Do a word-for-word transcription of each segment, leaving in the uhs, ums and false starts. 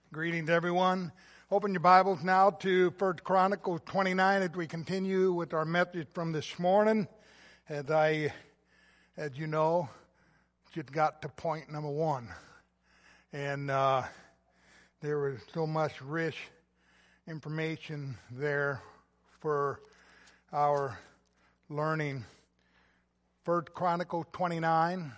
Greetings, everyone. Open your Bibles now to First Chronicles twenty-nine as we continue with our message from this morning. As I, as you know, just got to point number one. And uh, there was so much rich information there for our learning. First Chronicles twenty-nine,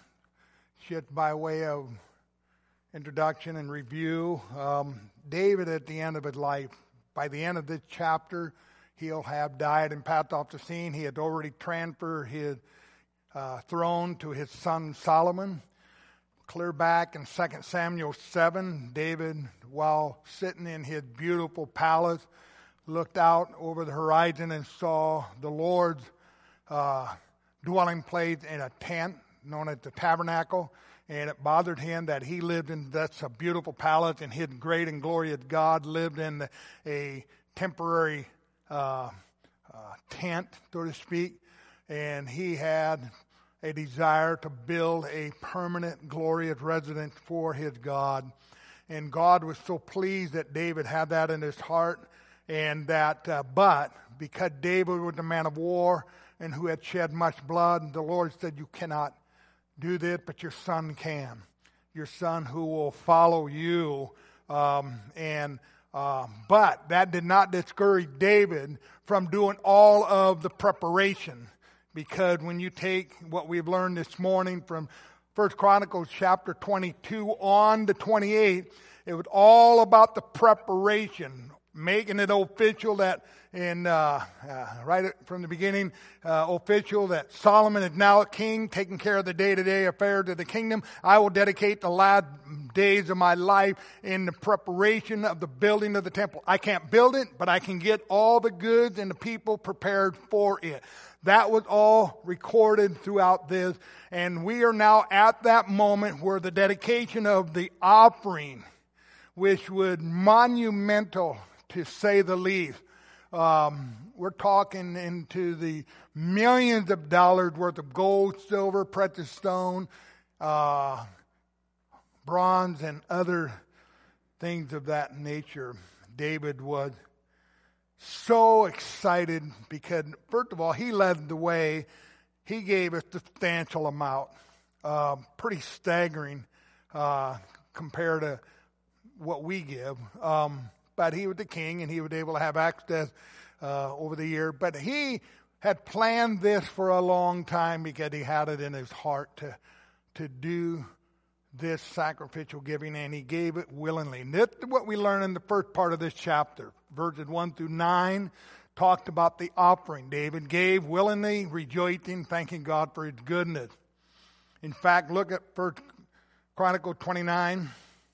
just by way of introduction and review. Um, David, at the end of his life, by the end of this chapter, he'll have died and passed off the scene. He had already transferred his uh, throne to his son Solomon. Clear back in Second Samuel seven, David, while sitting in his beautiful palace, looked out over the horizon and saw the Lord's uh, dwelling place in a tent known as the tabernacle. And it bothered him that he lived in that's a beautiful palace, and his great and glorious God lived in the, a temporary uh, uh, tent, so to speak. And he had a desire to build a permanent, glorious residence for his God. And God was so pleased that David had that in his heart, and that, uh, but because David was a man of war and who had shed much blood, the Lord said, "You cannot do this, but your son can. Your son who will follow you." Um, and uh, but that did not discourage David from doing all of the preparation, because when you take what we've learned this morning from First Chronicles chapter twenty-two on to twenty-eight, it was all about the preparation, making it official that in uh, uh, right from the beginning, uh, official that Solomon is now a king, taking care of the day-to-day affairs of the kingdom. I will dedicate the last days of my life in the preparation of the building of the temple. I can't build it, but I can get all the goods and the people prepared for it. That was all recorded throughout this, and we are now at that moment where the dedication of the offering, which was monumental to say the least. Um, we're talking into the millions of dollars worth of gold, silver, precious stone, uh, bronze, and other things of that nature. David was so excited because, first of all, he led the way. He gave a substantial amount, uh, pretty staggering uh, compared to what we give. Um, But he was the king, and he was able to have access uh, over the year. But he had planned this for a long time because he had it in his heart to to do this sacrificial giving, and he gave it willingly. And that's what we learn in the first part of this chapter. Verses one through nine talked about the offering. David gave willingly, rejoicing, thanking God for his goodness. In fact, look at First Chronicles twenty-nine.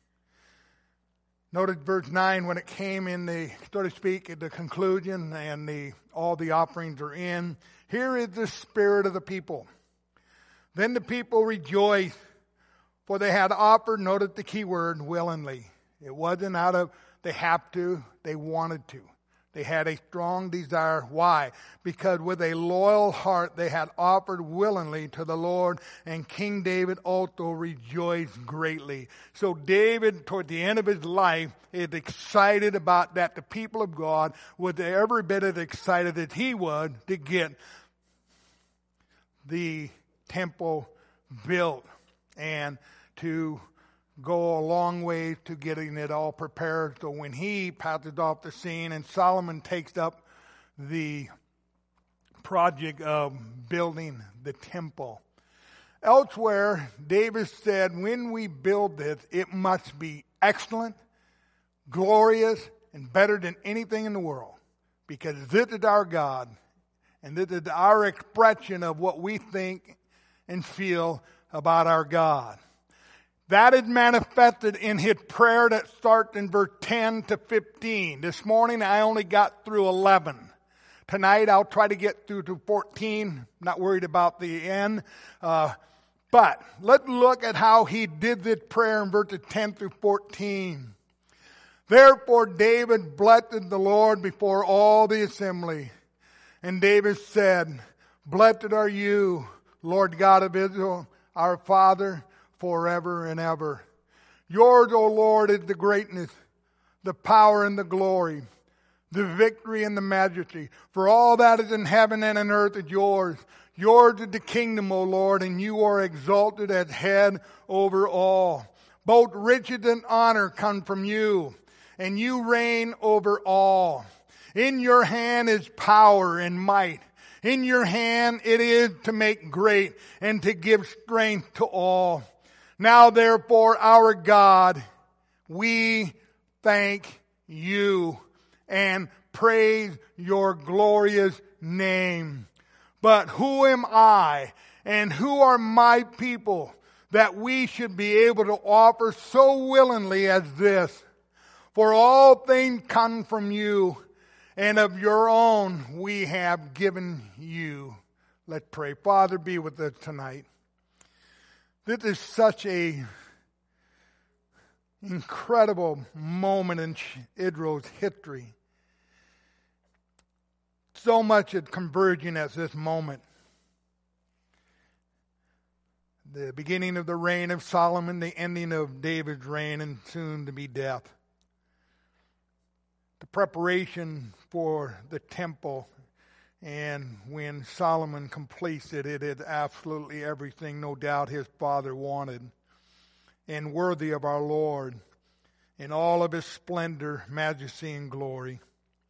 Notice verse nine, when it came in the, so to speak, at the conclusion and the all the offerings are in. Here is the spirit of the people. Then the people rejoiced, for they had offered, notice the key word, willingly. It wasn't out of they have to, they wanted to. They had a strong desire. Why? Because with a loyal heart they had offered willingly to the Lord, and King David also rejoiced greatly. So David, toward the end of his life, is excited about that. The people of God were every bit as excited as he was to get the temple built and to go a long way to getting it all prepared. So when he passes off the scene and Solomon takes up the project of building the temple. Elsewhere, David said, when we build this, it must be excellent, glorious, and better than anything in the world. Because this is our God, and this is our expression of what we think and feel about our God. That is manifested in his prayer that starts in verse ten to fifteen. This morning I only got through eleven. Tonight I'll try to get through to fourteen. Not worried about the end. Uh, but let's look at how he did this prayer in verses ten through fourteen. Therefore David blessed the Lord before all the assembly. And David said, "Blessed are you, Lord God of Israel, our Father, forever and ever. Yours, O Lord, is the greatness the power and the glory, the victory and the majesty. For all that is in heaven and in earth is yours. Yours is the kingdom, O Lord, and you are exalted as head over all. Both riches and honor come from you, and you reign over all. In your hand is power and might. In your hand it is to make great and to give strength to all. Now therefore, our God, we thank you and praise your glorious name. But who am I and who are my people that we should be able to offer so willingly as this? For all things come from you, and of your own we have given you. Let's pray. Father, be with us tonight. This is such a incredible moment in Israel's history. So much is converging at this moment. The beginning of the reign of Solomon, the ending of David's reign, and soon to be death. The preparation for the temple, and when Solomon completes it, it is absolutely everything, no doubt, his father wanted, and worthy of our Lord in all of his splendor, majesty, and glory.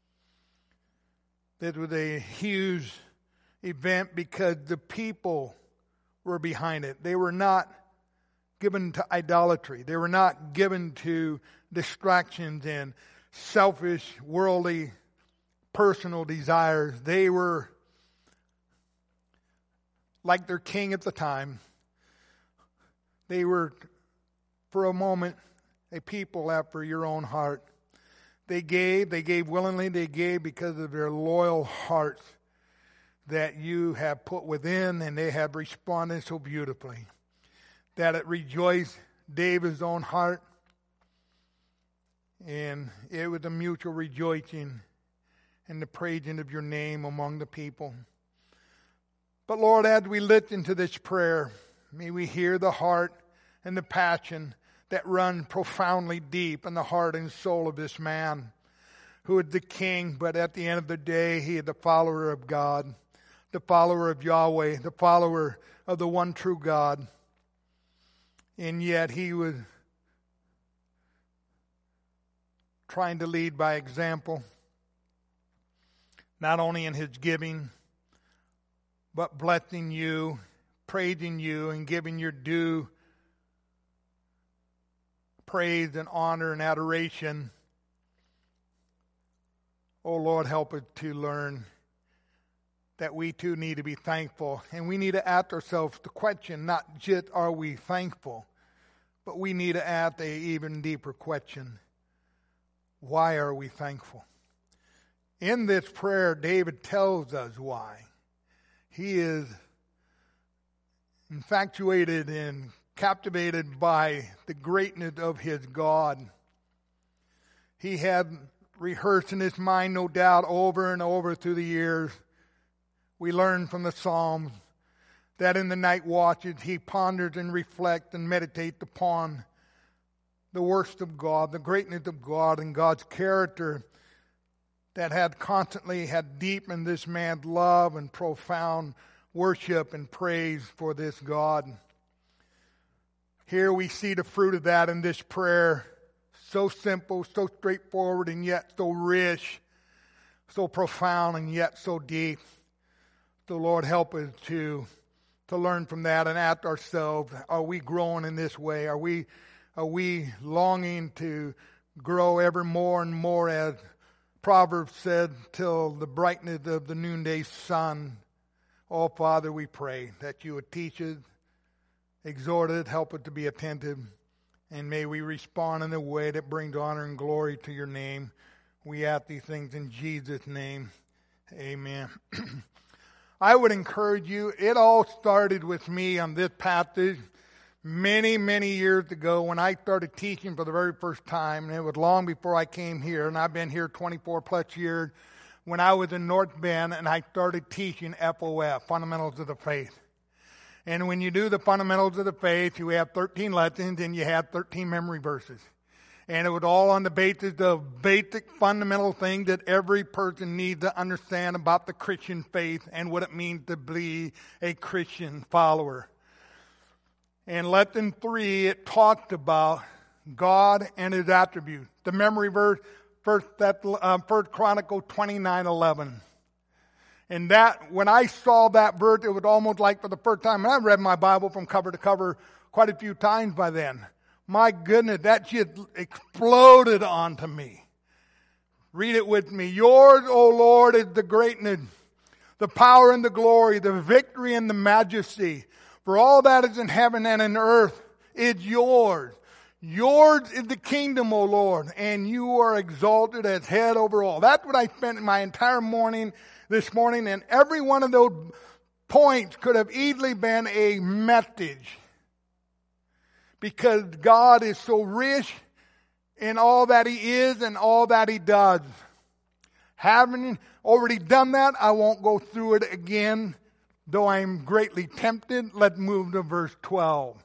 It was a huge event because the people were behind it. They were not given to idolatry. They were not given to distractions and selfish, worldly, personal desires. They were like their king at the time. They were, for a moment, a people after your own heart. They gave, they gave willingly, they gave because of their loyal hearts that you have put within, and they have responded so beautifully. That it rejoiced David's own heart, and it was a mutual rejoicing and the praising of your name among the people. But Lord, as we listen to this prayer, may we hear the heart and the passion that run profoundly deep in the heart and soul of this man who is the king, but at the end of the day, he is the follower of God, the follower of Yahweh, the follower of the one true God. And yet he was trying to lead by example, not only in his giving, but blessing you, praising you, and giving your due praise and honor and adoration. Oh Lord, help us to learn that we too need to be thankful. And we need to ask ourselves the question, not just are we thankful, but we need to ask an even deeper question. Why are we thankful? In this prayer, David tells us why. He is infatuated and captivated by the greatness of his God. He had rehearsed in his mind, no doubt, over and over through the years. We learn from the Psalms that in the night watches he ponders and reflects and meditates upon the worst of God, the greatness of God and God's character that had constantly had deepened this man's love and profound worship and praise for this God. Here we see the fruit of that in this prayer. So simple, so straightforward, and yet so rich, so profound, and yet so deep. So Lord, help us to, to learn from that and ask ourselves, are we growing in this way? Are we, are we longing to grow ever more and more, as Proverbs said, till the brightness of the noonday sun? Oh, Father, we pray that you would teach us, exhort us, help us to be attentive, and may we respond in a way that brings honor and glory to your name. We ask these things in Jesus' name. Amen. I would encourage you, it all started with me on this passage many, many years ago when I started teaching for the very first time, and it was long before I came here, and I've been here twenty-four plus years, when I was in North Bend, and I started teaching F O F, Fundamentals of the Faith. And when you do the Fundamentals of the Faith, you have thirteen lessons, and you have thirteen memory verses. And it was all on the basis of basic fundamental thing that every person needs to understand about the Christian faith and what it means to be a Christian follower. In lesson three, it talked about God and His attributes. The memory verse, First, uh, First Chronicles twenty-nine eleven. And that, when I saw that verse, it was almost like for the first time, and I've read my Bible from cover to cover quite a few times by then. My goodness, that just exploded onto me. Read it with me. Yours, O Lord, is the greatness, the power and the glory, the victory and the majesty. For all that is in heaven and in earth is yours. Yours is the kingdom, O Lord, and you are exalted as head over all. That's what I spent my entire morning this morning, and every one of those points could have easily been a message. Because God is so rich in all that He is and all that He does. Having already done that, I won't go through it again, though I'm greatly tempted. Let's move to verse twelve.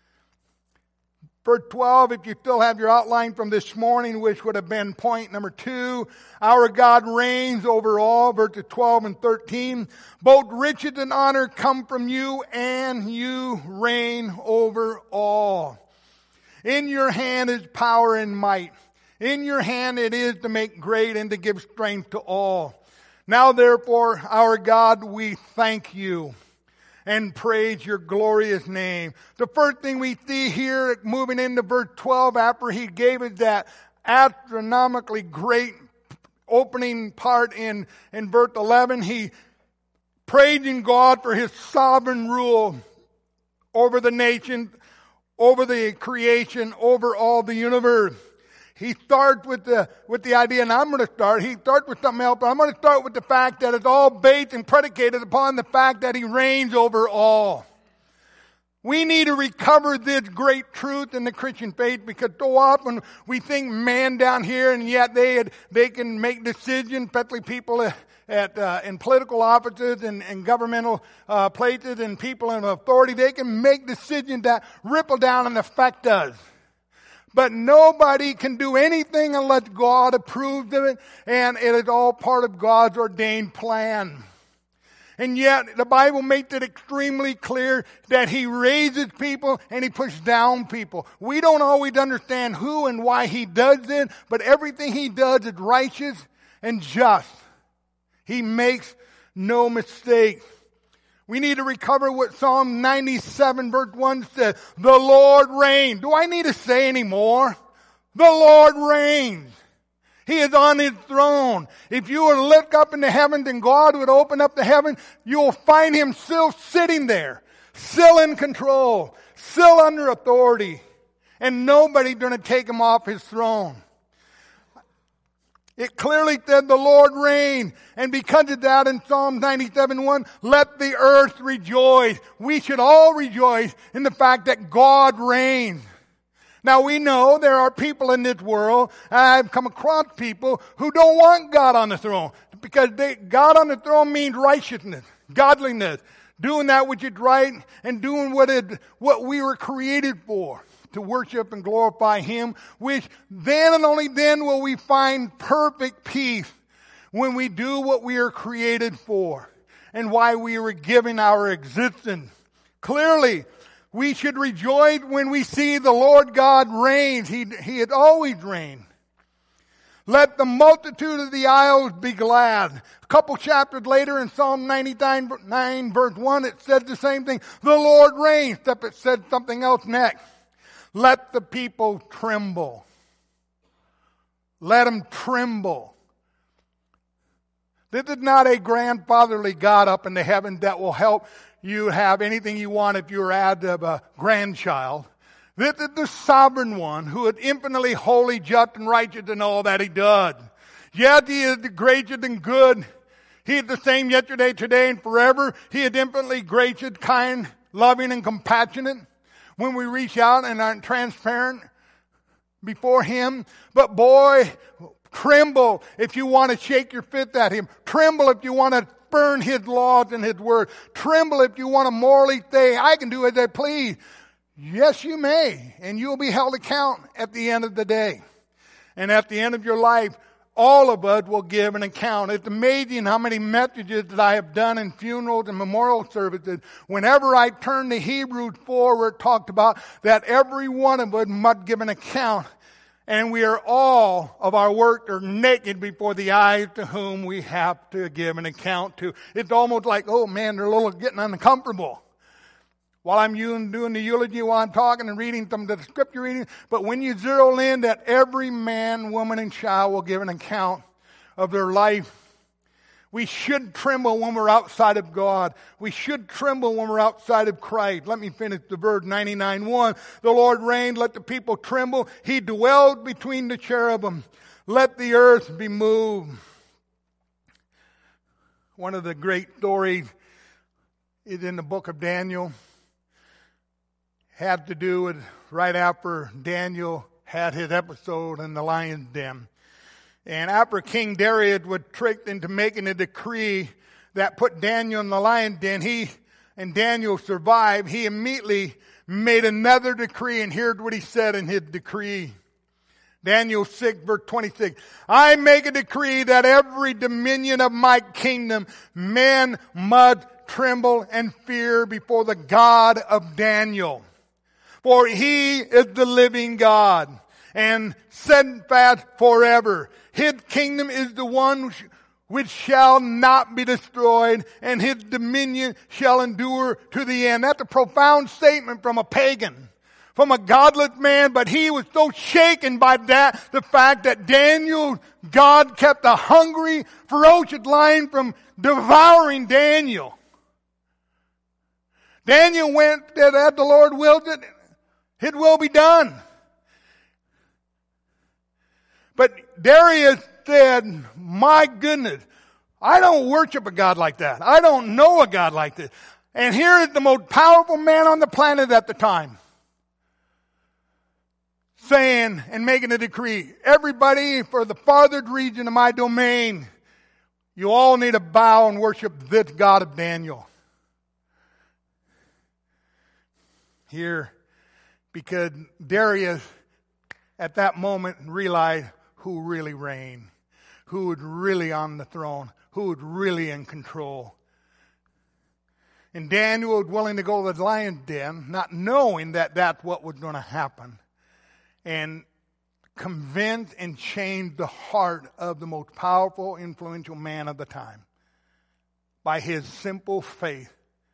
Verse twelve, if you still have your outline from this morning, which would have been point number two, our God reigns over all, verses twelve and thirteen. Both riches and honor come from you, and you reign over all. In your hand is power and might. In your hand it is to make great and to give strength to all. Now therefore, our God, we thank you and praise your glorious name. The first thing we see here, moving into verse twelve, after he gave us that astronomically great opening part in, in verse eleven, he praising God for His sovereign rule over the nation, over the creation, over all the universe. He starts with the with the idea, and I'm going to start. He starts with something else, but I'm going to start with the fact that it's all based and predicated upon the fact that He reigns over all. We need to recover this great truth in the Christian faith, because so often we think man down here, and yet they had, they can make decisions, especially people at uh, in political offices and, and governmental uh, places and people in authority. They can make decisions that ripple down and affect us. But nobody can do anything unless God approves of it, and it is all part of God's ordained plan. And yet, the Bible makes it extremely clear that He raises people and He puts down people. We don't always understand who and why He does it, but everything He does is righteous and just. He makes no mistake. We need to recover what Psalm ninety-seven verse one says. The Lord reigns. Do I need to say any more? The Lord reigns. He is on His throne. If you were to look up into heaven, then God would open up the heaven. You will find Him still sitting there, still in control, still under authority. And nobody's going to take Him off His throne. It clearly said the Lord reigns. And because of that, in Psalm ninety-seven one, let the earth rejoice. We should all rejoice in the fact that God reigns. Now we know there are people in this world, I've come across people who don't want God on the throne. Because they, God on the throne means righteousness, godliness, doing that which is right and doing what it, what we were created for. To worship and glorify Him, which then and only then will we find perfect peace when we do what we are created for and why we were given our existence. Clearly, we should rejoice when we see the Lord God reigns. He, he had always reigned. Let the multitude of the isles be glad. A couple chapters later in Psalm ninety-nine verse one, it said the same thing. The Lord reigns, except it said something else next. Let the people tremble. Let them tremble. This is not a grandfatherly God up in the heavens that will help you have anything you want if you're out of a grandchild. This is the sovereign one who is infinitely holy, just, and righteous in all that He does. Yet He is gracious and good. He is the same yesterday, today, and forever. He is infinitely gracious, kind, loving, and compassionate. When we reach out and are transparent before Him. But boy, tremble if you want to shake your fist at Him. Tremble if you want to spurn His laws and His word. Tremble if you want to morally say, I can do as I please. Yes, you may. And you'll be held account at the end of the day. And at the end of your life, all of us will give an account. It's amazing how many messages that I have done in funerals and memorial services. Whenever I turn to Hebrews four, where it talked about that every one of us must give an account. And we are all of our work are naked before the eyes to whom we have to give an account to. It's almost like, oh man, they're a little getting uncomfortable. While I'm doing the eulogy, while I'm talking and reading some of the scripture reading, but when you zero in that every man, woman, and child will give an account of their life, we should tremble when we're outside of God. We should tremble when we're outside of Christ. Let me finish the verse ninety-nine one. The Lord reigned, let the people tremble. He dwelled between the cherubim. Let the earth be moved. One of the great stories is in the book of Daniel. Had to do with right after Daniel had his episode in the lion's den. And after King Darius was tricked into making a decree that put Daniel in the lion's den, he and Daniel survived. He immediately made another decree, and here's what he said in his decree. Daniel six, verse twenty-six. I make a decree that every dominion of my kingdom, men must tremble and fear before the God of Daniel. For he is the living God and steadfast forever. His kingdom is the one which shall not be destroyed, and his dominion shall endure to the end. That's a profound statement from a pagan, from a godless man, but he was so shaken by that, the fact that Daniel, God kept a hungry, ferocious lion from devouring Daniel. Daniel went that as the Lord willed it, it will be done. But Darius said, my goodness, I don't worship a God like that. I don't know a God like this. And here is the most powerful man on the planet at the time, saying and making a decree, everybody for the farthest region of my domain, you all need to bow and worship this God of Daniel. Here, because Darius at that moment realized who really reigned, who was really on the throne, who was really in control. And Daniel was willing to go to the lion's den, not knowing that that's what was going to happen, and convince and change the heart of the most powerful, influential man of the time by his simple faith.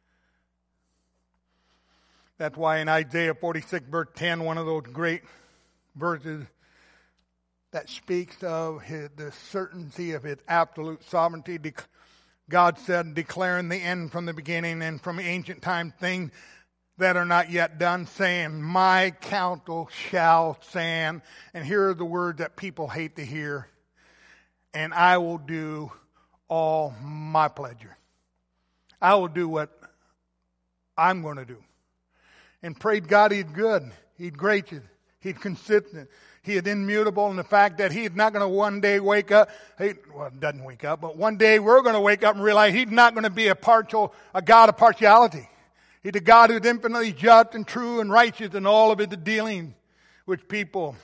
That's why in Isaiah forty-six, verse ten, one of those great verses that speaks of his, the certainty of his absolute sovereignty, God said, declaring the end from the beginning and from ancient time things that are not yet done, saying, my counsel shall stand. And here are the words that people hate to hear. And I will do all my pleasure. I will do what I'm going to do. And prayed God he's good, he's gracious, he's consistent, he is immutable in the fact that he's not going to one day wake up, he, well, doesn't wake up, but one day we're going to wake up and realize he's not going to be a partial, a God of partiality. He's a God who's infinitely just and true and righteous in all of his dealings with people.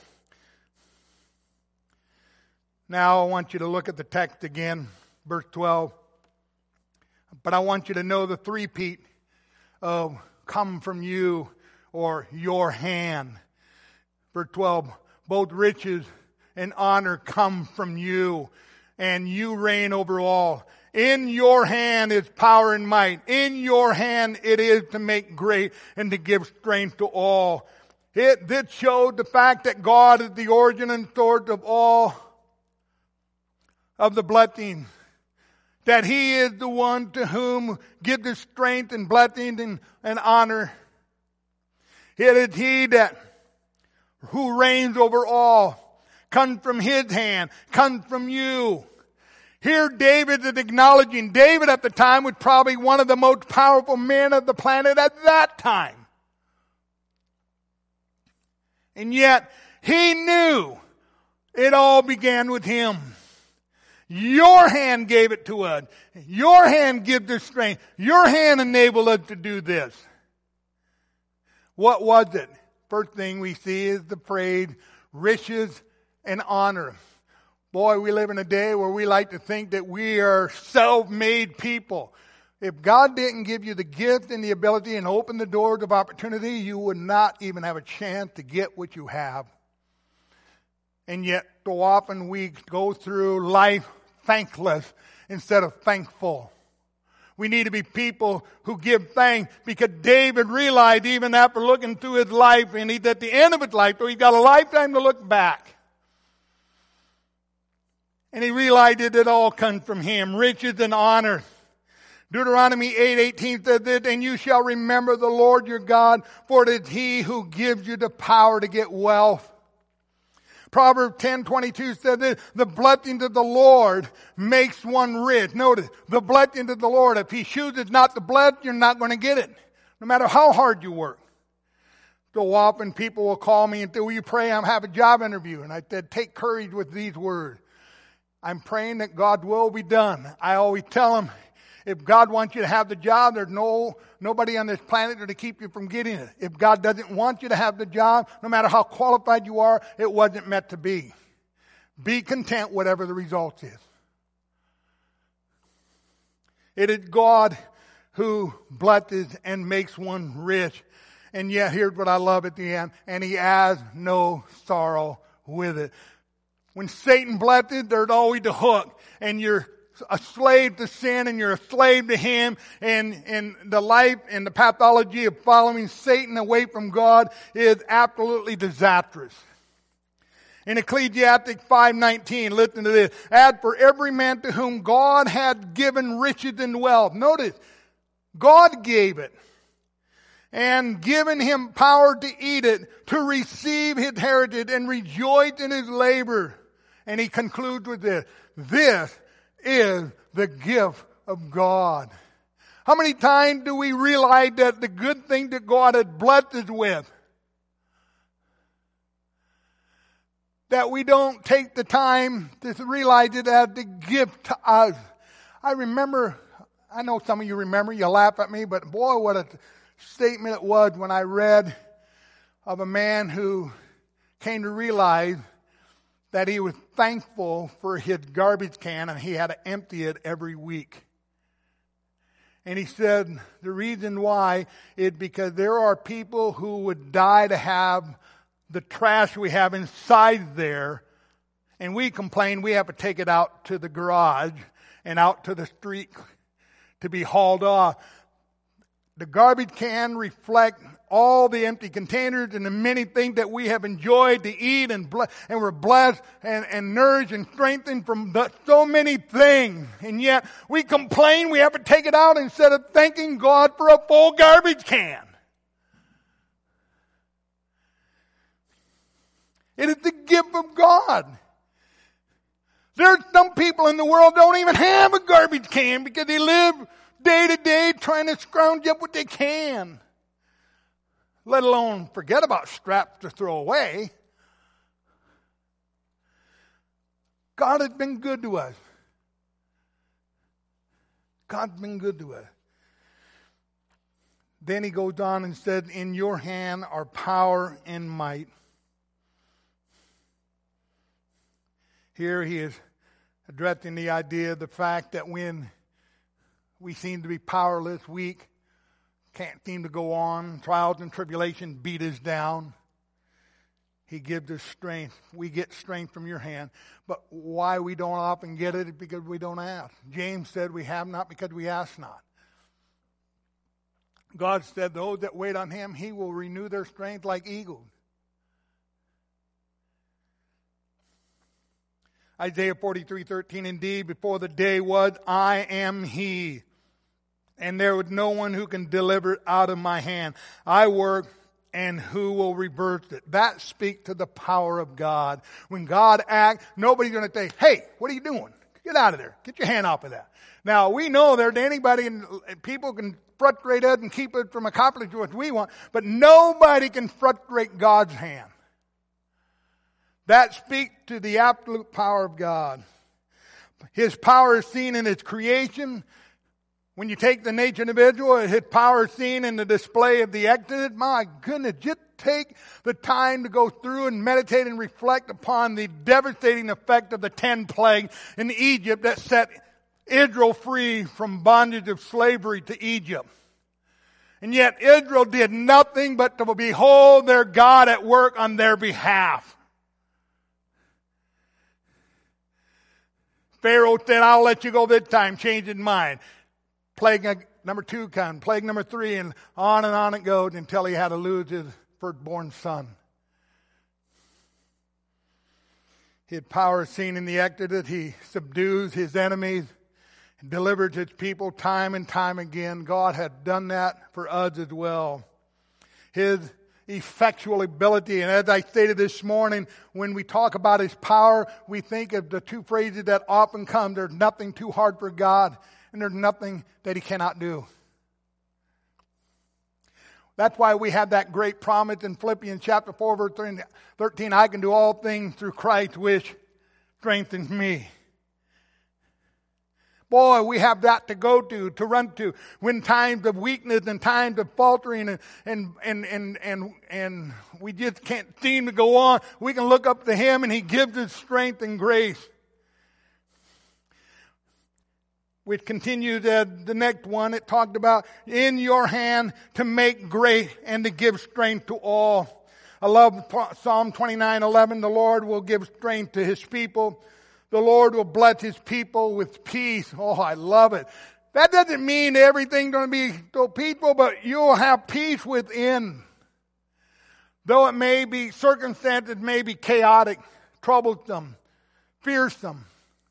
Now I want you to look at the text again, verse twelve. But I want you to know the three-peat of come from you or your hand. Verse twelve, both riches and honor come from you, and you reign over all. In your hand is power and might. In your hand it is to make great and to give strength to all. It, this showed the fact that God is the origin and source of all of the blessings. That he is the one to whom gives the strength and blessings and, and honor. It is he that who reigns over all, comes from his hand, comes from you. Here David is acknowledging, David at the time was probably one of the most powerful men of the planet at that time. And yet, he knew it all began with him. Your hand gave it to us. Your hand gives us strength. Your hand enabled us to do this. What was it? First thing we see is the phrase, riches and honor. Boy, we live in a day where we like to think that we are self-made people. If God didn't give you the gift and the ability and open the doors of opportunity, you would not even have a chance to get what you have. And yet, so often we go through life thankless instead of thankful. We need to be people who give thanks, because David realized even after looking through his life, and he's at the end of his life, so he's got a lifetime to look back. And he realized that it all comes from him, riches and honor. Deuteronomy eight eighteen says this, and you shall remember the Lord your God, for it is he who gives you the power to get wealth. Proverbs ten twenty-two says this, the blessings of the Lord makes one rich. Notice, the blessings of the Lord. If he chooses not to bless, you're not going to get it, no matter how hard you work. So often people will call me and say, will you pray? I'm having a job interview. And I said, take courage with these words. I'm praying that God's will be done. I always tell them, if God wants you to have the job, there's no nobody on this planet to keep you from getting it. If God doesn't want you to have the job, no matter how qualified you are, it wasn't meant to be. Be content whatever the result is. It is God who blesses and makes one rich. And yet, here's what I love at the end. And he has no sorrow with it. When Satan blesses, there's always the hook. And you're a slave to sin, and you're a slave to him, and, and the life and the pathology of following Satan away from God is absolutely disastrous. In Ecclesiastes five nineteen, listen to this. As for every man to whom God had given riches and wealth. Notice, God gave it. And given him power to eat it, to receive his heritage and rejoice in his labor. And he concludes with this. This is the gift of God. How many times do we realize that the good thing that God has blessed us with, that we don't take the time to realize it as the gift to us? I remember, I know some of you remember, you laugh at me, but boy, what a statement it was when I read of a man who came to realize that he was thankful for his garbage can and he had to empty it every week. And he said the reason why is because there are people who would die to have the trash we have inside there, and we complain we have to take it out to the garage and out to the street to be hauled off. The garbage can reflect all the empty containers and the many things that we have enjoyed to eat, and ble- and we're blessed and, and nourished and strengthened from the, so many things. And yet we complain we have to take it out instead of thanking God for a full garbage can. It is the gift of God. There's some people in the world don't even have a garbage can because they live day to day trying to scrounge up what they can. Let alone forget about straps to throw away. God has been good to us. God's been good to us. Then he goes on and said, in your hand are power and might. Here he is addressing the idea of the fact that when we seem to be powerless, weak, can't seem to go on, trials and tribulation beat us down, he gives us strength. We get strength from your hand. But why we don't often get it is because we don't ask. James said we have not because we ask not. God said those that wait on him, he will renew their strength like eagles. Isaiah forty-three thirteen, indeed, before the day was, I am he, and there was no one who can deliver it out of my hand. I work, and who will reverse it? That speaks to the power of God. When God acts, nobody's going to say, hey, what are you doing? Get out of there. Get your hand off of that. Now, we know there's anybody, and people can frustrate us and keep us from accomplishing what we want, but nobody can frustrate God's hand. That speaks to the absolute power of God. His power is seen in his creation. When you take the nature of Israel, his power seen in the display of the Exodus, my goodness, just take the time to go through and meditate and reflect upon the devastating effect of the ten plagues in Egypt that set Israel free from bondage of slavery to Egypt. And yet Israel did nothing but to behold their God at work on their behalf. Pharaoh said, I'll let you go this time, changed his mind. Plague number two come, plague number three, and on and on it goes until he had to lose his firstborn son. His power is seen in the Exodus. He subdues his enemies and delivers his people time and time again. God had done that for us as well. His effectual ability, and as I stated this morning, when we talk about his power, we think of the two phrases that often come. There's nothing too hard for God, and there's nothing that he cannot do. That's why we have that great promise in Philippians chapter four, verse thirteen, I can do all things through Christ which strengthens me. Boy, we have that to go to, to run to, when times of weakness and times of faltering and, and, and, and, and, and we just can't seem to go on. We can look up to him and he gives us strength and grace. Which continues at the next one. It talked about in your hand to make great and to give strength to all. I love Psalm twenty-nine eleven. The Lord will give strength to his people. The Lord will bless his people with peace. Oh, I love it. That doesn't mean everything's going to be so peaceful, but you'll have peace within. Though it may be, circumstances may be chaotic, troublesome, fearsome.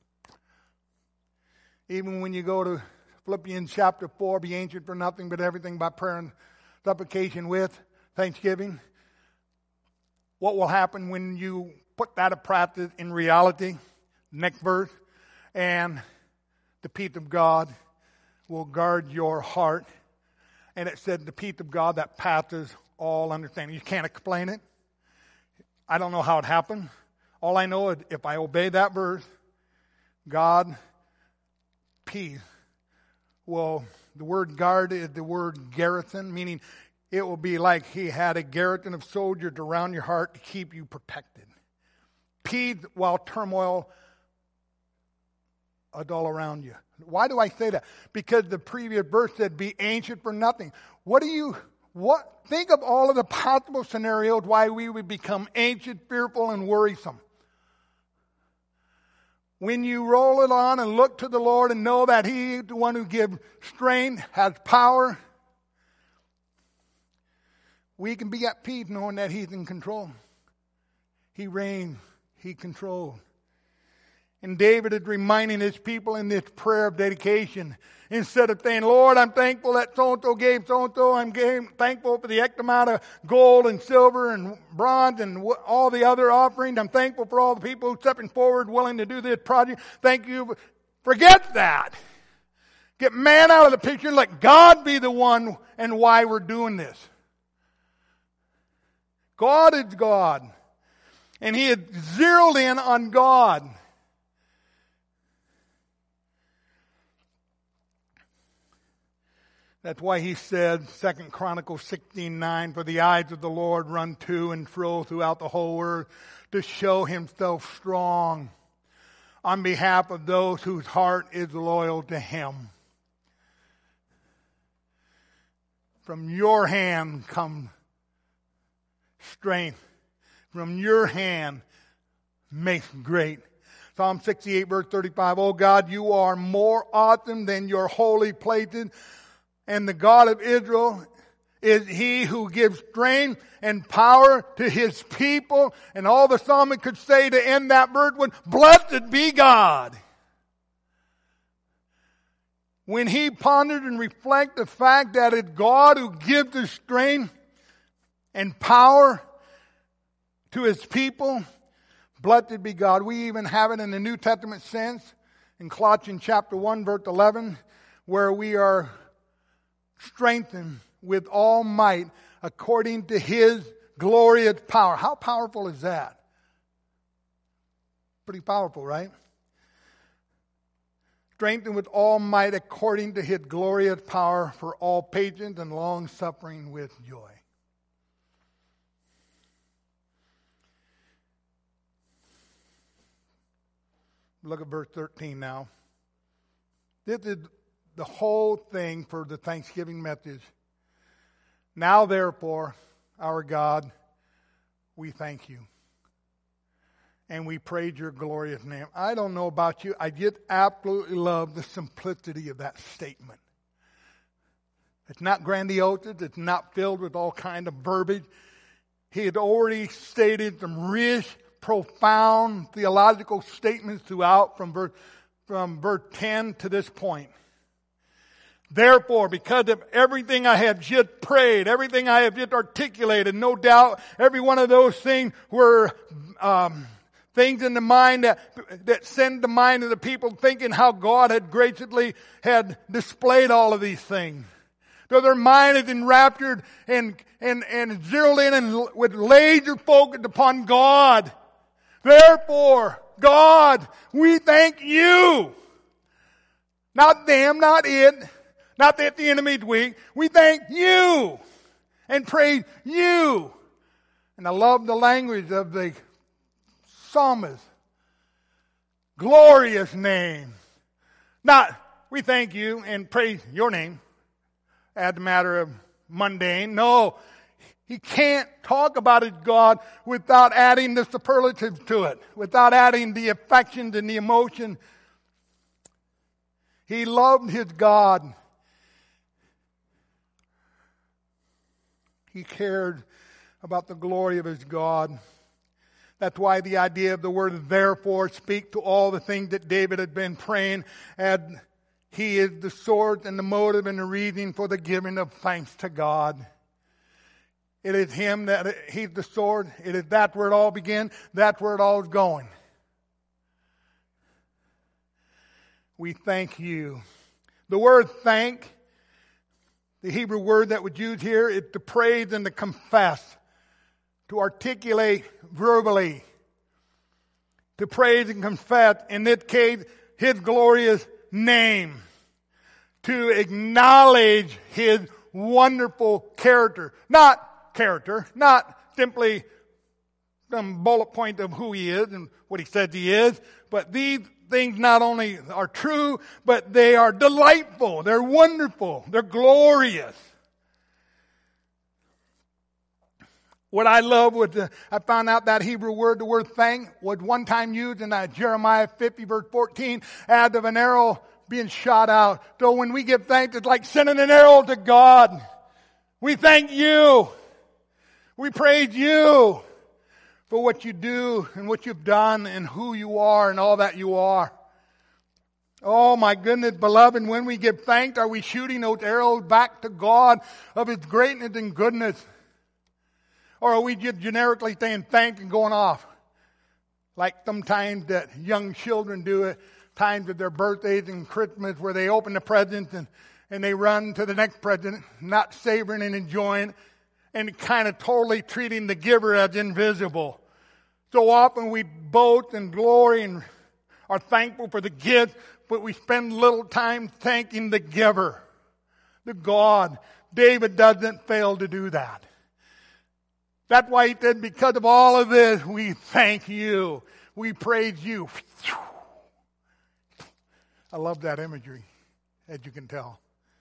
Even when you go to Philippians chapter four, be anxious for nothing but everything by prayer and supplication with thanksgiving. What will happen when you put that to practice in reality? Next verse. And the peace of God will guard your heart. And it said the peace of God that passes all understanding. You can't explain it. I don't know how it happened. All I know is if I obey that verse, God peace will, the word guard is the word garrison, meaning it will be like he had a garrison of soldiers around your heart to keep you protected. Peace while turmoil is all around you. Why do I say that? Because the previous verse said, be anxious for nothing. What do you, what, think of all of the possible scenarios why we would become anxious, fearful, and worrisome. When you roll it on and look to the Lord and know that he is the one who gives strength, has power, we can be at peace knowing that he's in control. He reigns. He controls. And David is reminding his people in this prayer of dedication. Instead of saying, Lord, I'm thankful that so-and-so gave so-and-so. I'm thankful for the X amount of gold and silver and bronze and all the other offerings. I'm thankful for all the people stepping forward willing to do this project. Thank you. Forget that. Get man out of the picture and let God be the one and why we're doing this. God is God. And he had zeroed in on God. That's why he said, Second Chronicles sixteen nine, for the eyes of the Lord run to and fro throughout the whole earth to show himself strong on behalf of those whose heart is loyal to him. From your hand comes strength. From your hand makes great. Psalm sixty-eight verse thirty-five, oh God, you are more awesome than your holy places. And the God of Israel is he who gives strength and power to his people. And all the psalmist could say to end that verse was, blessed be God. When he pondered and reflected the fact that it's God who gives the strength and power to his people, blessed be God. We even have it in the New Testament sense in Colossians chapter one verse eleven, where we are strengthened with all might according to his glorious power. How powerful is that? Pretty powerful, right? strengthened with all might according to his glorious power, for all patience and long suffering with joy. Look at verse thirteen now. This is the whole thing for the Thanksgiving message. Now therefore, our God, we thank you. And we praise your glorious name. I don't know about you. I just absolutely love the simplicity of that statement. It's not grandiose. It's not filled with all kind of verbiage. He had already stated some rich, profound theological statements throughout from verse, from verse ten to this point. Therefore, because of everything I have just prayed, everything I have just articulated, no doubt every one of those things were um, things in the mind that, that send the mind of the people thinking how God had graciously had displayed all of these things. So their mind is enraptured and, and, and zeroed in and with laser focus upon God. Therefore, God, we thank you. Not them, not it. Not that the enemy's weak. We thank you and praise you. And I love the language of the psalmist. Glorious name. Not, we thank you and praise your name. As a matter of mundane. No, he can't talk about his God without adding the superlative to it. Without adding the affections and the emotion. He loved his God. He cared about the glory of his God. That's why the idea of the word therefore speak to all the things that David had been praying. And he is the source and the motive and the reason for the giving of thanks to God. It is him that he's the source. It is that where it all began. That's where it all is going. We thank you. The word thank, the Hebrew word that was used here is to praise and to confess, to articulate verbally, to praise and confess, in this case, his glorious name, to acknowledge his wonderful character. Not character, not simply some bullet point of who he is and what he says he is, but these things not only are true, but they are delightful. They're wonderful. They're glorious. What I love was, the, I found out that Hebrew word, the word thank, was one time used in uh, Jeremiah fifty verse fourteen as of an arrow being shot out. So when we give thanks, it's like sending an arrow to God. We thank you. We praise you for what you do and what you've done and who you are and all that you are. Oh my goodness, beloved, when we give thanks, are we shooting those arrows back to God of his greatness and goodness? Or are we just generically saying thanks and going off? Like sometimes that young children do it, times of their birthdays and Christmas where they open the presents and, and they run to the next present, not savoring and enjoying and kind of totally treating the giver as invisible. So often we boast and glory and are thankful for the gift, but we spend little time thanking the giver, the God. David doesn't fail to do that. That's why he said, because of all of this, we thank you. We praise you. I love that imagery, as you can tell.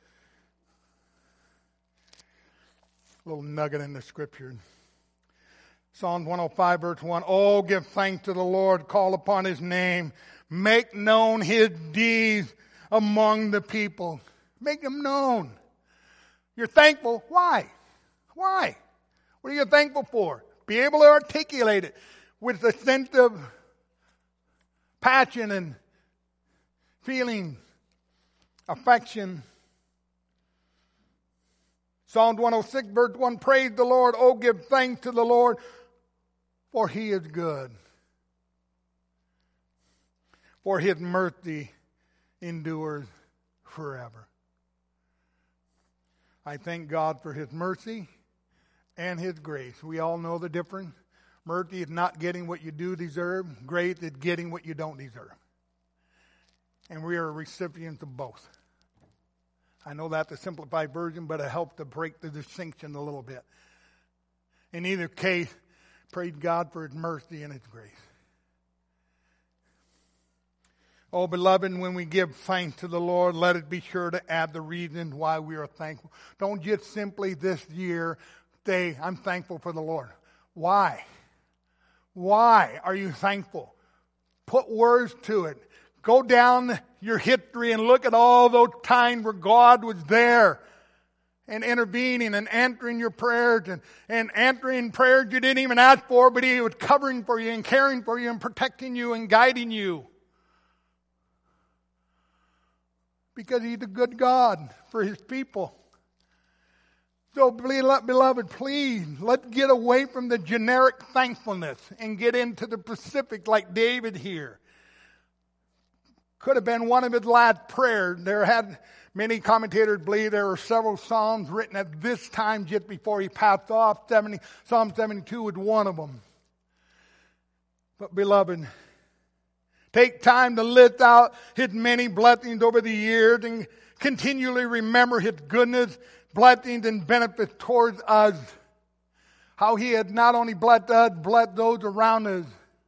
A little nugget in the scripture. Psalm one oh five verse one. Oh, give thanks to the Lord. Call upon his name. Make known his deeds among the people. Make them known. You're thankful. Why? Why? What are you thankful for? Be able to articulate it with a sense of passion and feeling, affection. Psalm one oh six verse one, praise the Lord. Oh, give thanks to the Lord, for he is good. For his mercy endures forever. I thank God for his mercy and his grace. We all know the difference. Mercy is not getting what you do deserve. Grace is getting what you don't deserve. and we are recipients of both. I know that's a simplified version, but it helped to break the distinction a little bit. In either case, praise God for His mercy and His grace. Oh, beloved, when we give thanks to the Lord, let it be sure to add the reason why we are thankful. Don't just simply this year say, I'm thankful for the Lord. Why? Why are you thankful? Put words to it. Go down your history and look at all those times where God was there and intervening and answering your prayers and, and answering prayers you didn't even ask for, but He was covering for you and caring for you and protecting you and guiding you. Because He's a good God for His people. So, beloved, please, let's get away from the generic thankfulness and get into the specific like David here. Could have been one of his last prayers. There had, many commentators believe there were several psalms written at this time just before he passed off. seventy, Psalm seventy-two was one of them. But, beloved, take time to list out His many blessings over the years and continually remember His goodness, blessings, and benefits towards us. How He had not only blessed us, blessed those around us.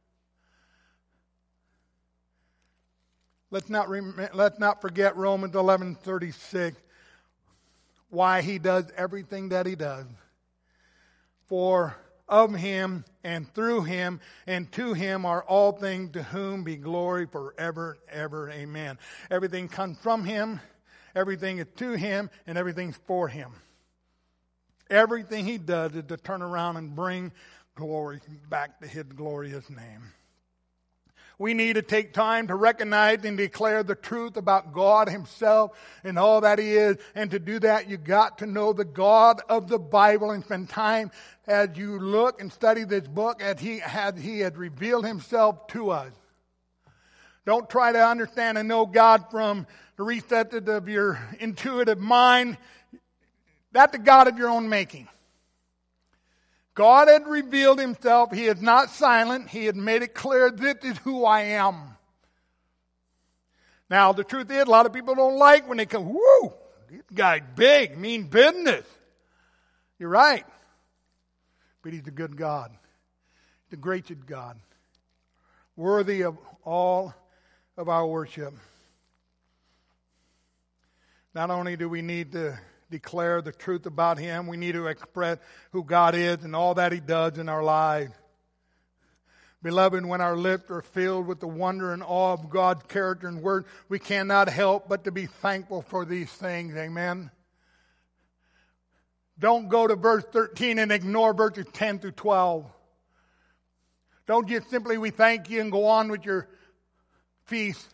Let's not, rem- let's not forget Romans eleven thirty-six. Why He does everything that He does. For of Him and through Him and to Him are all things, to whom be glory forever and ever. Amen. Everything comes from Him, everything is to Him, and everything's for Him. Everything He does is to turn around and bring glory back to His glorious name. We need to take time to recognize and declare the truth about God Himself and all that He is. And to do that, you got to know the God of the Bible and spend time as you look and study this book as He had, he had revealed Himself to us. Don't try to understand and know God from the recesses of your intuitive mind. That's the God of your own making. God had revealed Himself. He is not silent. He had made it clear, this is who I am. Now, the truth is, a lot of people don't like when they come, whoo, this guy's big, mean business. You're right. But He's a good God. He's a gracious God. Worthy of all of our worship. Not only do we need to declare the truth about Him, we need to express who God is and all that He does in our lives. Beloved, when our lips are filled with the wonder and awe of God's character and word, we cannot help but to be thankful for these things. Amen. Don't go to verse thirteen and ignore verses ten through twelve. Don't just simply, we thank you and go on with your feast.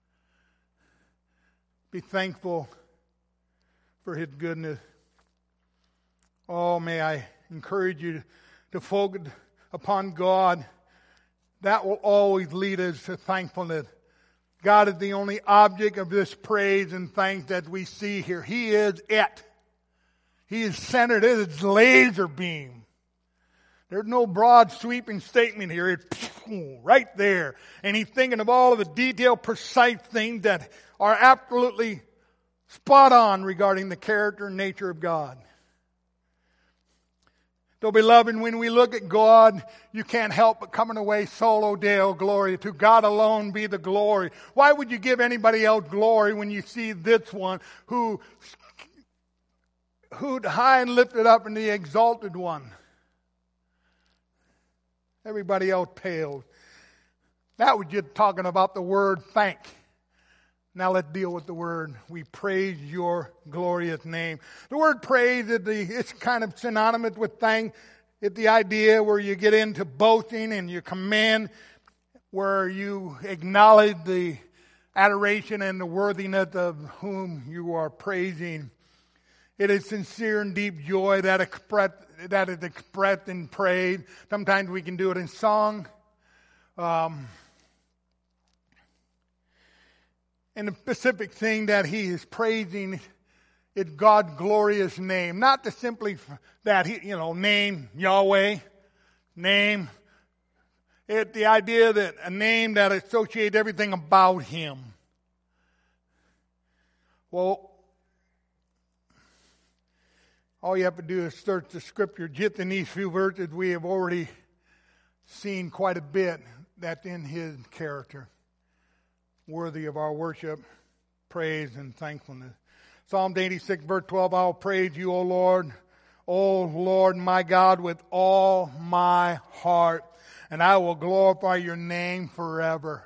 Be thankful for His goodness. Oh, may I encourage you to focus upon God. That will always lead us to thankfulness. God is the only object of this praise and thanks that we see here. He is it. He is centered. It is laser beam. There's no broad sweeping statement here. It's right there. And He's thinking of all of the detailed, precise things that are absolutely spot on regarding the character and nature of God. So, beloved, when we look at God, you can't help but coming away solo Deo Gloria. To God alone be the glory. Why would you give anybody else glory when you see this one who who's high and lifted up and the exalted one? Everybody else pales. That was just talking about the word thank. Now let's deal with the word. We praise your glorious name. The word praise, is the, it's kind of synonymous with thank. It's the idea where you get into boasting and you commend, where you acknowledge the adoration and the worthiness of whom you are praising. It is sincere and deep joy that, express, that is expressed in praise. Sometimes we can do it in song. Um... And the specific thing that he is praising is God's glorious name. Not to simply that, he, you know, name Yahweh, name. It's the idea that a name that associates everything about Him. Well, all you have to do is search the Scripture. Just in these few verses, we have already seen quite a bit that's in His character, worthy of our worship, praise, and thankfulness. Psalm eighty-six, verse twelve, I will praise you, O Lord, O Lord my God, with all my heart, and I will glorify your name forever.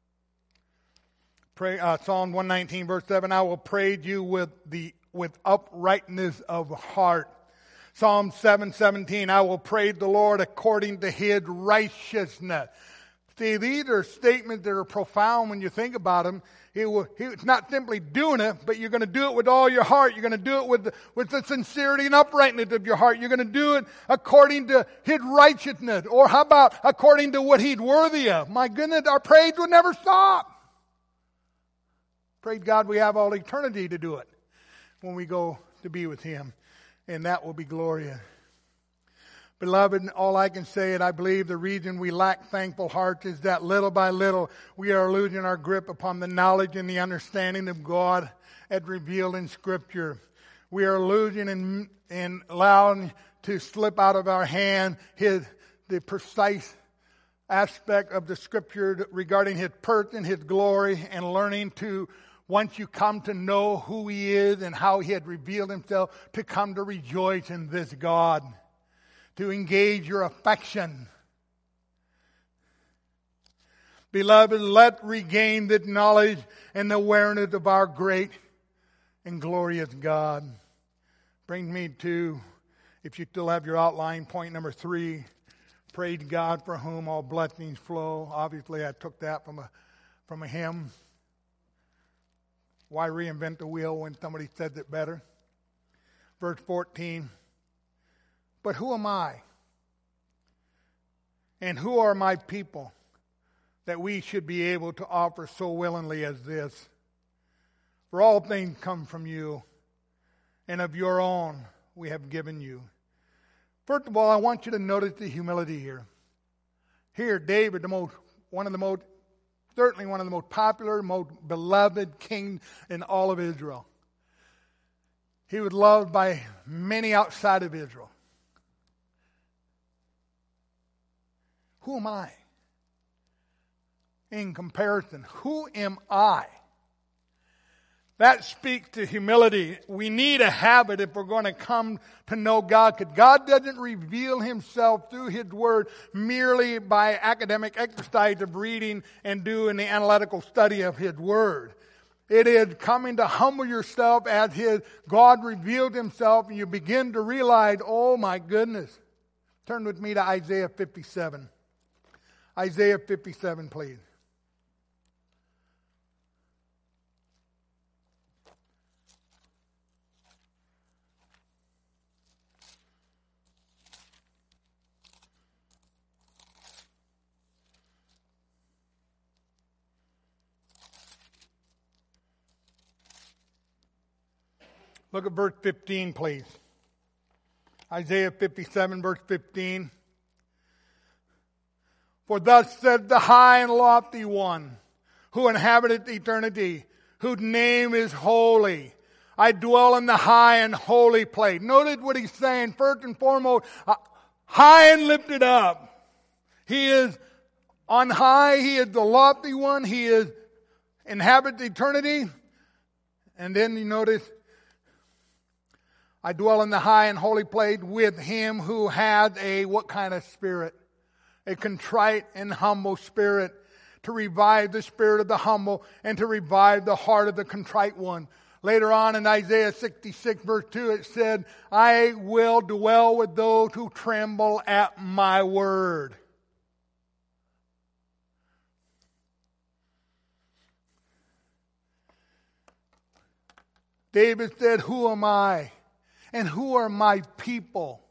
Pray, uh, Psalm one nineteen, verse seven, I will praise you with the with uprightness of heart. Psalm seven seventeen, I will praise the Lord according to His righteousness. See, these are statements that are profound when you think about them. He will, he, it's not simply doing it, but you're going to do it with all your heart. You're going to do it with the, with the sincerity and uprightness of your heart. You're going to do it according to His righteousness. Or how about according to what He's worthy of? My goodness, our praise will never stop. Praise God we have all eternity to do it when we go to be with Him. And that will be glorious. Beloved, all I can say, and I believe the reason we lack thankful hearts is that little by little we are losing our grip upon the knowledge and the understanding of God as revealed in Scripture. We are losing and, and allowing to slip out of our hand His the precise aspect of the Scripture regarding His person, His glory, and learning to, once you come to know who He is and how He had revealed Himself, to come to rejoice in this God. To engage your affection. Beloved, let's regain the knowledge and the awareness of our great and glorious God. Brings me to, if you still have your outline, point number three. Praise God for whom all blessings flow. Obviously, I took that from a, from a hymn. Why reinvent the wheel when somebody says it better? Verse fourteen. But who am I? And who are my people that we should be able to offer so willingly as this? For all things come from you, and of your own we have given you. First of all, I want you to notice the humility here. Here, David, the most, one of the most, certainly one of the most popular, most beloved king in all of Israel. He was loved by many outside of Israel. Who am I? In comparison, who am I? That speaks to humility. We need a habit if we're going to come to know God. Because God doesn't reveal Himself through His Word merely by academic exercise of reading and doing the analytical study of His Word. It is coming to humble yourself as His God revealed Himself, and you begin to realize, oh my goodness. Turn with me to Isaiah fifty-seven. Isaiah fifty-seven, please. Look at verse fifteen, please. Isaiah fifty-seven, verse fifteen. For thus said the high and lofty one, who inhabiteth eternity, whose name is holy. I dwell in the high and holy place. Notice what he's saying. First and foremost, high and lifted up. He is on high. He is the lofty one. He is inhabits eternity. And then you notice, I dwell in the high and holy place with Him who has a, what kind of spirit? A contrite and humble spirit, to revive the spirit of the humble and to revive the heart of the contrite one. Later on in Isaiah sixty-six verse two it said, I will dwell with those who tremble at my word. David said, who am I? And who are my people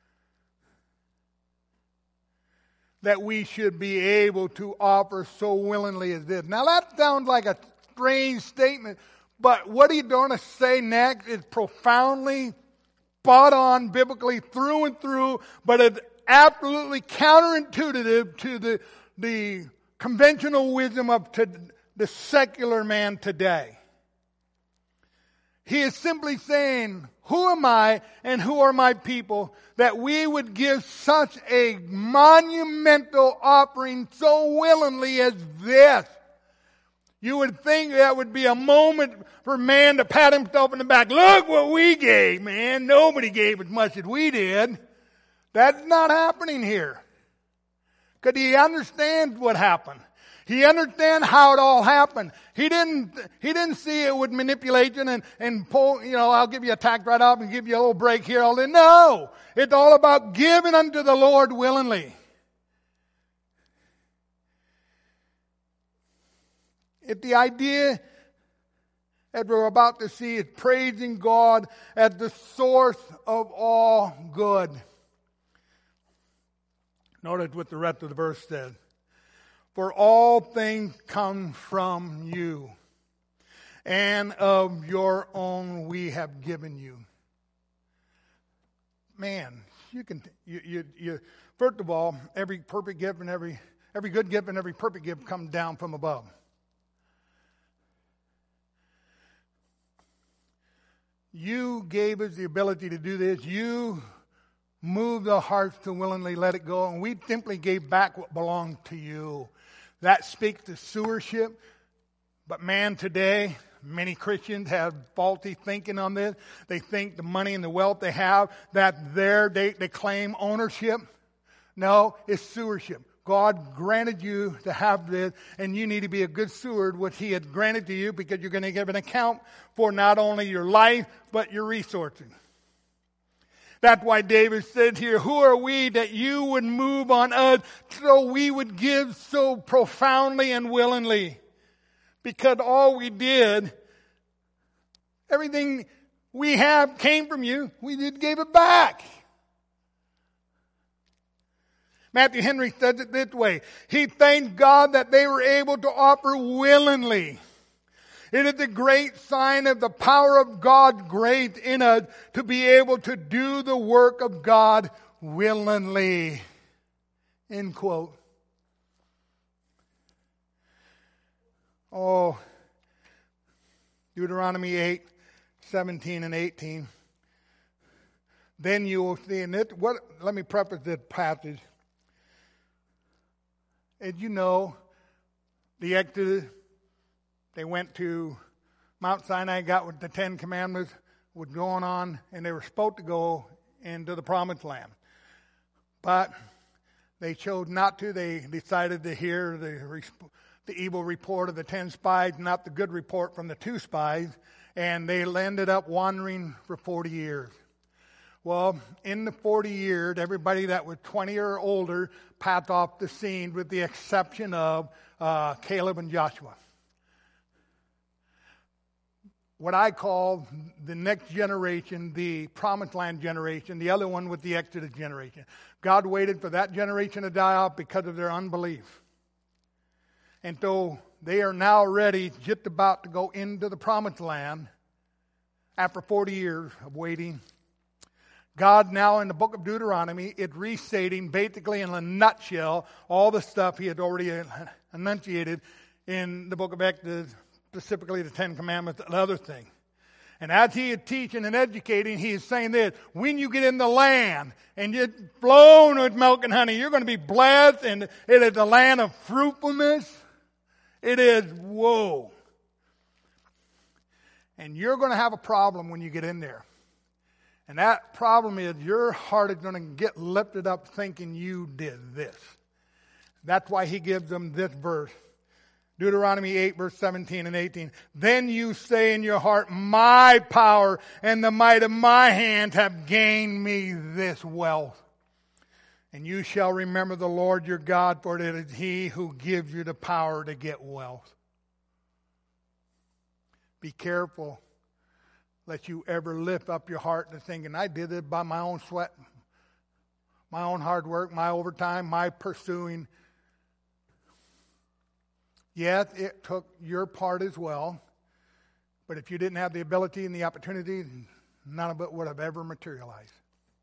that we should be able to offer so willingly as this? Now that sounds like a strange statement, but what he's going to say next is profoundly spot on biblically through and through, but it's absolutely counterintuitive to the, the conventional wisdom of to, the secular man today. He is simply saying, who am I and who are my people that we would give such a monumental offering so willingly as this? You would think that would be a moment for man to pat himself in the back. Look what we gave, man. Nobody gave as much as we did. That's not happening here. Because he understands what happened. He understands how it all happened. He didn't, he didn't see it with manipulation and, and pull, you know, I'll give you a tax write-off and give you a little break here. All that. No. It's all about giving unto the Lord willingly. If the idea that we're about to see is praising God as the source of all good. Notice what the rest of the verse says. For all things come from you, and of your own we have given you. Man, you can, you, you, you, first of all, every perfect gift and every, every good gift and every perfect gift comes down from above. You gave us the ability to do this. You moved the hearts to willingly let it go, and we simply gave back what belonged to you. That speaks to stewardship. But man, today, many Christians have faulty thinking on this. They think the money and the wealth they have, that their, they, they claim ownership. No, it's stewardship. God granted you to have this, and you need to be a good steward what He had granted to you, because you're going to give an account for not only your life, but your resources. That's why David said here, who are we that you would move on us so we would give so profoundly and willingly? Because all we did, everything we have came from you. We did gave it back. Matthew Henry says it this way. He thanked God that they were able to offer willingly. It is a great sign of the power of God's grace in us to be able to do the work of God willingly. End quote. Oh, Deuteronomy eight, seventeen and eighteen. Then you will see, and it, what, let me preface this passage. As you know, the Exodus, they went to Mount Sinai, got with the Ten Commandments, was going on, and they were supposed to go into the Promised Land. But they chose not to. They decided to hear the, the evil report of the ten spies, not the good report from the two spies, and they ended up wandering for forty years. Well, in the forty years, everybody that was twenty or older passed off the scene with the exception of uh, Caleb and Joshua. What I call the next generation, the Promised Land generation, the other one with the Exodus generation. God waited for that generation to die off because of their unbelief. And so they are now ready, just about to go into the Promised Land after forty years of waiting. God now in the book of Deuteronomy is restating basically in a nutshell all the stuff He had already enunciated in the book of Exodus, specifically the Ten Commandments and other things. And as He is teaching and educating, He is saying this, when you get in the land and you're flowing with milk and honey, you're going to be blessed, and it is a land of fruitfulness. It is, whoa. And you're going to have a problem when you get in there. And that problem is your heart is going to get lifted up thinking you did this. That's why He gives them this verse. Deuteronomy eight, verse seventeen and eighteen. Then you say in your heart, my power and the might of my hand have gained me this wealth. And you shall remember the Lord your God, for it is He who gives you the power to get wealth. Be careful lest you ever lift up your heart to thinking, I did it by my own sweat, my own hard work, my overtime, my pursuing. Yes, it took your part as well. But if you didn't have the ability and the opportunity, none of it would have ever materialized.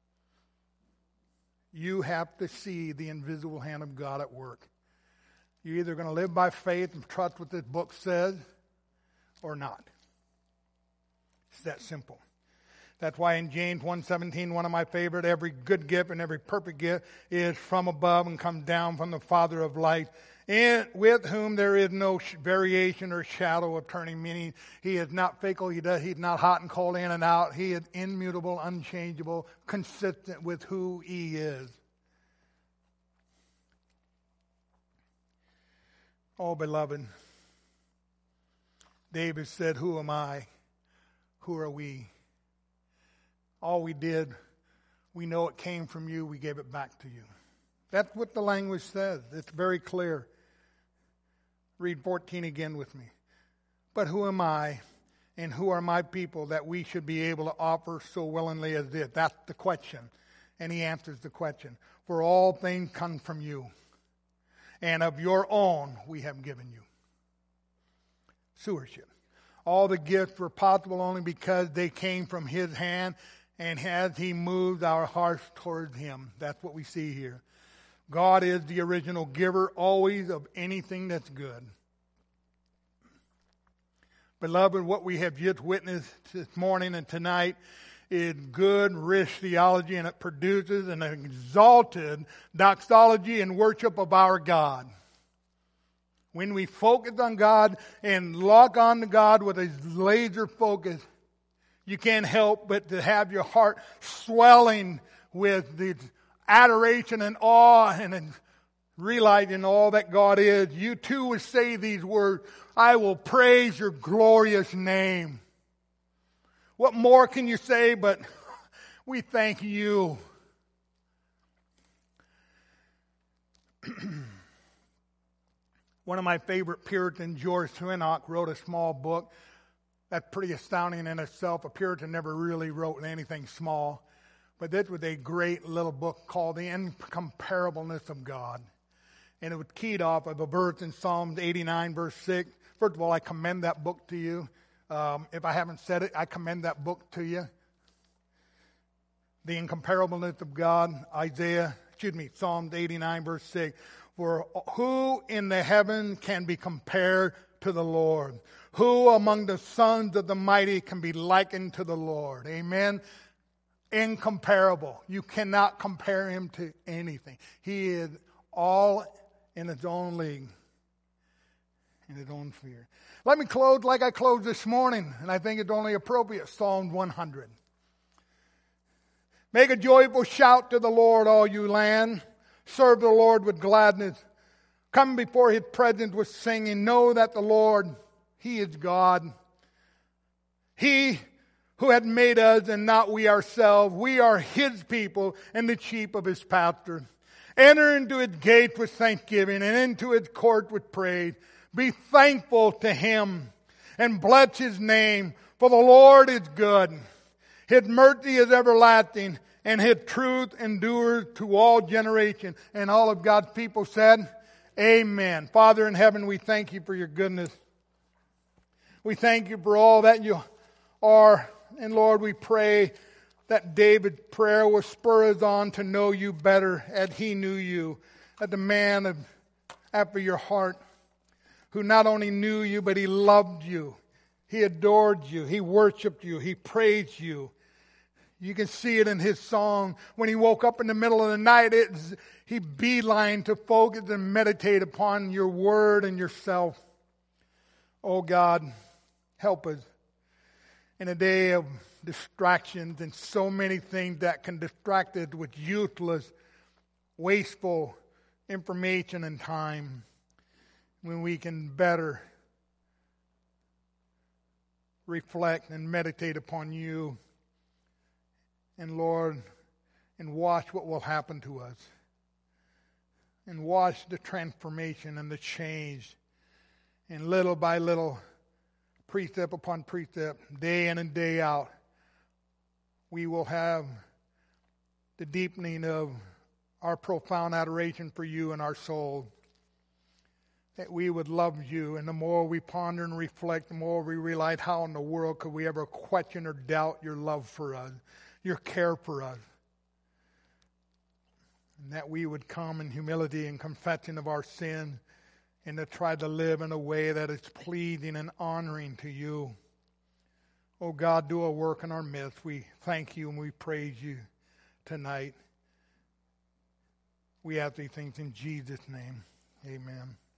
You have to see the invisible hand of God at work. You're either going to live by faith and trust what this book says or not. It's that simple. That's why in James one seventeen, one of my favorite, every good gift and every perfect gift is from above and comes down from the Father of lights, in, with whom there is no sh- variation or shadow of turning, meaning he is not fickle, he does, he's not hot and cold, in and out. He is immutable, unchangeable, consistent with who he is. Oh, beloved, David said, who am I? Who are we? All we did, we know it came from you, we gave it back to you. That's what the language says. It's very clear. Read fourteen again with me. But who am I and who are my people that we should be able to offer so willingly as this? That's the question. And he answers the question. For all things come from you, and of your own we have given you. Stewardship. All the gifts were possible only because they came from his hand, and as he moved our hearts towards him. That's what we see here. God is the original giver always of anything that's good. Beloved, what we have just witnessed this morning and tonight is good, rich theology, and it produces an exalted doxology and worship of our God. When we focus on God and lock on to God with a laser focus, you can't help but to have your heart swelling with the adoration and awe and realizing all that God is. You too would say these words, I will praise your glorious name. What more can you say but we thank you. One of my favorite Puritans, George Swinnock, wrote a small book. That's pretty astounding in itself. A Puritan never really wrote anything small. But this was a great little book called The Incomparableness of God. And it was keyed off of a verse in Psalms eighty-nine, verse six. First of all, I commend that book to you. Um, if I haven't said it, I commend that book to you. The Incomparableness of God, Isaiah, excuse me, Psalms eighty-nine, verse six. For who in the heaven can be compared to the Lord? Who among the sons of the mighty can be likened to the Lord? Amen. Incomparable. You cannot compare him to anything. He is all in his own league, in his own sphere. Let me close like I closed this morning, and I think it's only appropriate. Psalm one hundred. Make a joyful shout to the Lord, all you land. Serve the Lord with gladness. Come before his presence with singing. Know that the Lord, he is God. He who had made us and not we ourselves. We are his people and the sheep of his pasture. Enter into his gates with thanksgiving and into his court with praise. Be thankful to him and bless his name, for the Lord is good. His mercy is everlasting, and his truth endures to all generations. And all of God's people said, amen. Father in heaven, we thank you for your goodness. We thank you for all that you are. And Lord, we pray that David's prayer will spur us on to know you better as he knew you, as the man of, after your heart, who not only knew you, but he loved you. He adored you. He worshiped you. He praised you. You can see it in his song. When he woke up in the middle of the night, it's, he beelined to focus and meditate upon your word and yourself. Oh God, help us in a day of distractions and so many things that can distract us with useless, wasteful information and time, when we can better reflect and meditate upon you. And Lord, and watch what will happen to us. And watch the transformation and the change. And little by little, precept upon precept, day in and day out, we will have the deepening of our profound adoration for you in our soul. That we would love you, and the more we ponder and reflect, the more we realize how in the world could we ever question or doubt your love for us, your care for us. And that we would come in humility and confession of our sin, and to try to live in a way that is pleasing and honoring to you. Oh God, do a work in our midst. We thank you and we praise you tonight. We ask these things in Jesus' name. Amen.